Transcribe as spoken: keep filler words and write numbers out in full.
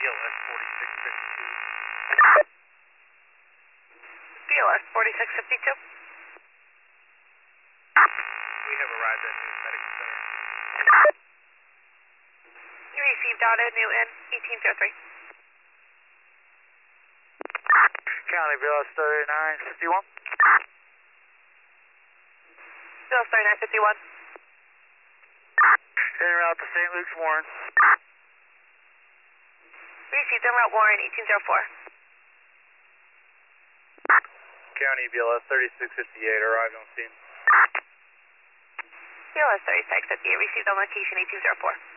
L S forty-six fifty-two. B L S forty-six fifty-two. We have arrived at Newton Medical Center. You received out at Newton, eighteen oh three. County B L S thirty-nine fifty-one. B L S thirty-nine fifty-one. En route to Saint Luke's Warren. Received en route Warren, eighteen oh four. County B L S thirty-six fifty-eight, arrived on scene. B L S thirty-six fifty-eight, received on location, eighteen oh four.